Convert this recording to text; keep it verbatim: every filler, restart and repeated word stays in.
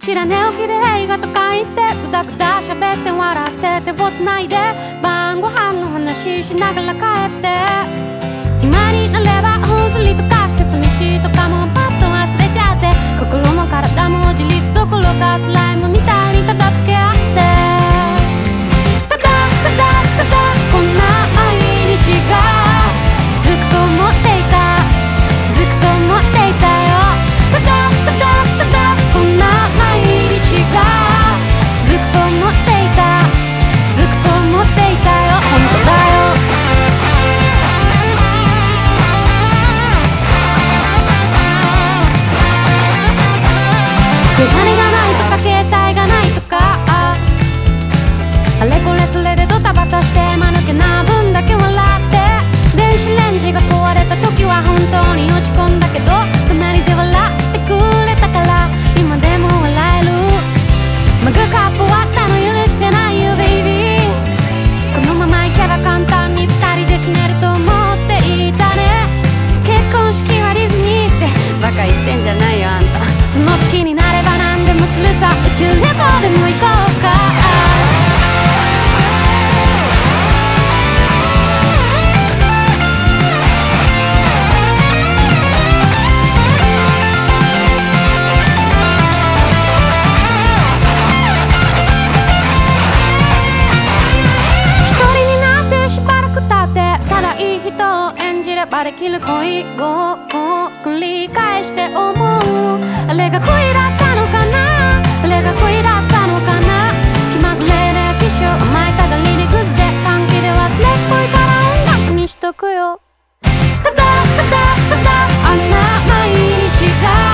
知ら寝起きで映画とか行ってぐだぐだ喋って笑って手をつないで晩ご飯の話しながら帰って今になればふんすりとかして寂しいとかもパッと忘れちゃって心も体も自立どころかスライムみたいに叩け合ってただただただこんな毎日が続くと思っていた続くと思っていたよただただただこんな毎日が続くと思っていた続くと思っていたよ本当だよお金がないとか携帯がないとかあれこれそれでドタバタして間抜けな分だけ笑って電子レンジが壊れた時は本当に落ち込んだけど隣で笑ってくれたから今でも笑えるマグカップ割ったの許してないよベイビーこのままいけば簡単に二人で死ねると思っていたね結婚式はディズニーってバカ言ってんじゃないよあんたその時になれば何でもするさ宇宙旅行でも行こうかバできる恋を繰り返して思うあれが恋だったのかなあれが恋だったのかな気まぐれで気象甘いたがりでクズで短期で忘れっぽいから音楽にしとくよただただただあんな毎日が